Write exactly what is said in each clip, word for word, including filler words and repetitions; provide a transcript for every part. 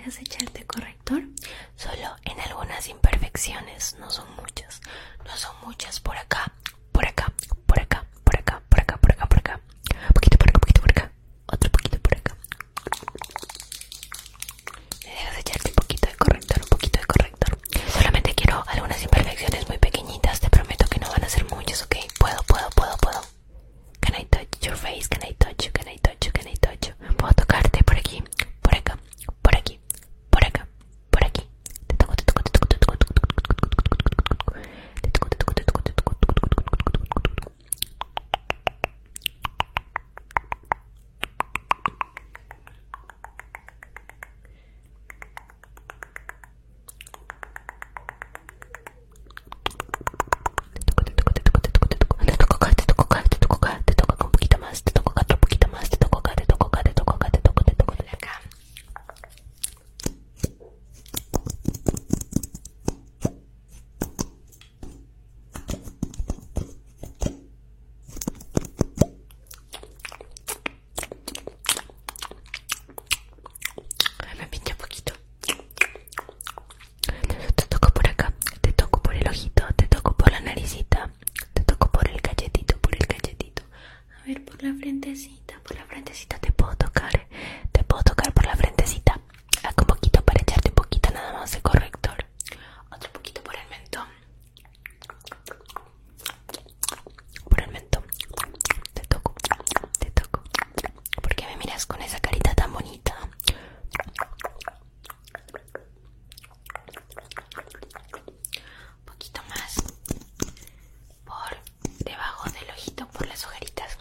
dejas echarte corrector solo en algunas imperfecciones, no son muchas, no son muchas. Por acá, por acá, por acá, por acá, por acá, por acá, por acá, poquito por acá, poquito por acá, otro poquito por acá. Me dejas echarte un poquito de corrector, un poquito de corrector. Solamente quiero algunas imperfecciones muy pequeñitas, te prometo que no van a ser muchas, ¿ok? Puedo, puedo, puedo, puedo. Can I touch your face? Can I touch you? Can I touch you? Can I touch you? Puedo tocarte por aquí, por acá, por aquí, por acá, por aquí. Te toco, te toco, te toco, te toco, te toco, te toco, te toco, te toco, te toco, te toco, te toco. Te toco acá, te toco acá, te toco acá, te toco acá un poquito más, te toco acá otro poquito más, te toco acá, te toco acá, te toco acá, te toco, te toco de acá. Ay, me pincha un poquito. Te toco por acá, te toco por el ojito, te toco por la naricita, te toco por el cachetito, por el cachetito. A ver, por la frentecita, por la frentecita te puedo tocar, te puedo tocar por la frentecita. Acá un poquito para echarte un poquito nada más de corrector. Otro poquito por el mentón. Por el mentón. Te toco, te toco. ¿Por qué me miras con esa carita tan bonita? Un poquito más por debajo del ojito, por las ojeritas.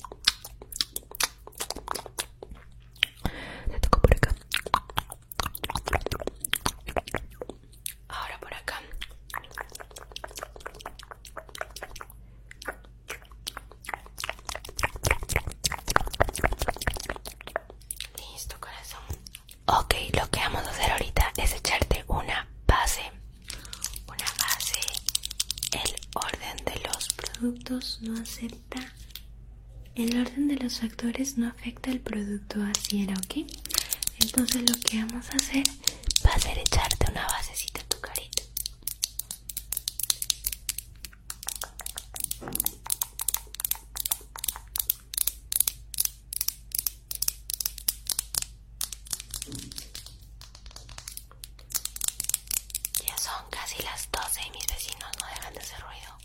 Te toco por acá. Ahora por acá. Listo, corazón. Ok, lo que vamos a hacer ahorita es echarte una base. Una base. El orden de los productos no acepta. El orden de los factores no afecta el producto así era, ¿ok? Entonces lo que vamos a hacer va a ser echarte una basecita a tu carita. Ya son casi las doce y mis vecinos no dejan de hacer ruido.